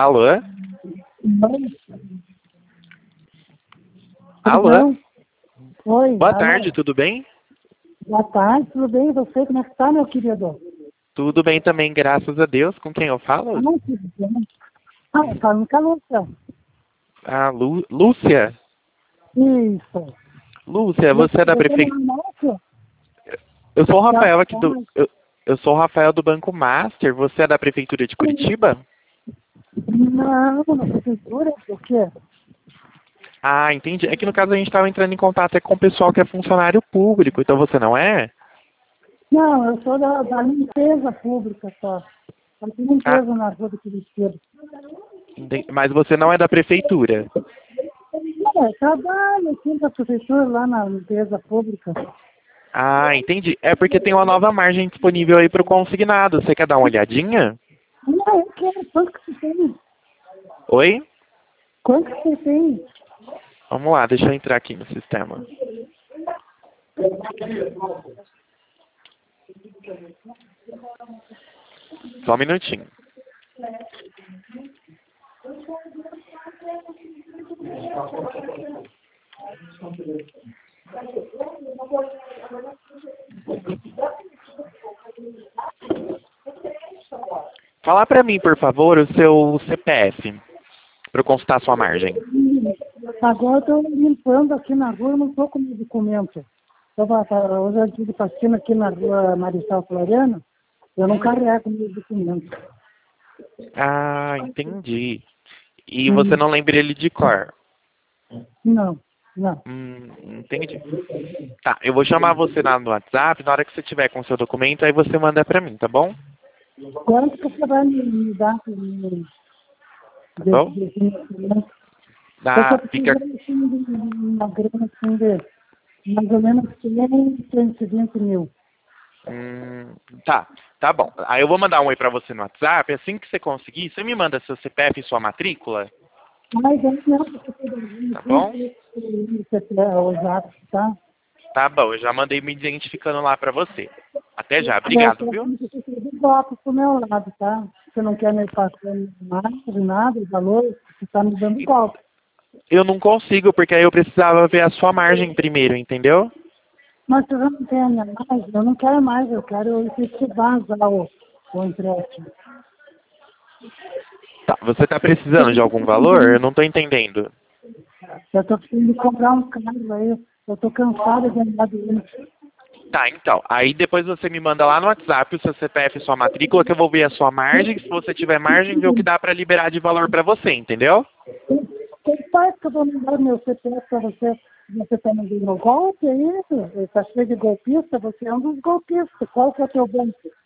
Alô? Oi, tudo Alô? bem? Oi, Boa alô. tarde, tudo bem? Boa tarde, tudo bem? E você, como é que tá, meu querido? Tudo bem também, graças a Deus. Com quem eu falo? Ah, tudo bem. Ah, eu falo com a Lúcia. Lúcia? Isso. Lúcia, Você, você é da você não prefeitura? é nosso? Eu sou o Tá, Rafael aqui tá. Eu sou o Rafael do Banco Master. Você é da prefeitura de Curitiba? Não, na prefeitura, por quê? Ah, entendi. É que no caso a gente estava entrando em contato com o pessoal que é funcionário público, então você não é? Não, eu sou da limpeza pública só. Eu tenho Ah, limpeza na rua do Curitiba. mas você não é da prefeitura. Eu trabalho aqui na prefeitura, lá na limpeza pública. Ah, entendi. É porque tem uma nova margem disponível aí para o consignado. Você quer dar uma olhadinha? Não, eu quero. Quanto que você tem? Oi? Quanto que você tem? Vamos lá, deixa eu entrar aqui no sistema. Só um minutinho. Fala para mim, por favor, o seu CPF, para eu consultar a sua margem. Agora eu estou limpando aqui na rua, eu não estou com meu documento. Hoje eu tive pastina aqui na rua Marechal Floriano, eu não carrego meu documento. Ah, entendi. E você Hum, não lembra ele de cor? não, não. Entendi. Tá, eu vou chamar você lá no WhatsApp, na hora que você tiver com o seu documento, aí você manda para mim, tá bom? Quanto que você vai me dar Tá desse bom? documento? Eu estou Ah, fica. precisando assim, de uma grana assim, de mais ou menos 120 mil. Hum, tá, tá bom. Aí eu vou mandar um oi pra você no WhatsApp. Assim que você conseguir, você me manda seu CPF e sua matrícula, Mas eu não, porque eu estou tá bom? usado, tá? Tá bom, eu já mandei me identificando lá pra você. Até já, Agora, eu obrigado, quero viu? que você seja de golpe pro meu lado, tá? Você não quer me passar nada, valor, você está me dando golpe. Eu não consigo, porque aí eu precisava ver a sua margem primeiro, entendeu? Mas você não tem a minha margem, eu não quero mais, eu quero efetivar já o empréstimo. Tá, você tá precisando de algum valor? Eu não tô entendendo. Eu estou precisando de comprar um carro aí, eu estou cansada de andar doente. Tá, então. Aí depois você me manda lá no WhatsApp o seu CPF e sua matrícula, que eu vou ver a sua margem. Se você tiver margem, ver o que dá pra liberar de valor pra você, entendeu? Tem pai que eu vou mandar meu CPF para você, você está me dando golpe, é isso? Está cheio de golpista, você é um dos golpistas, qual que é o teu banco?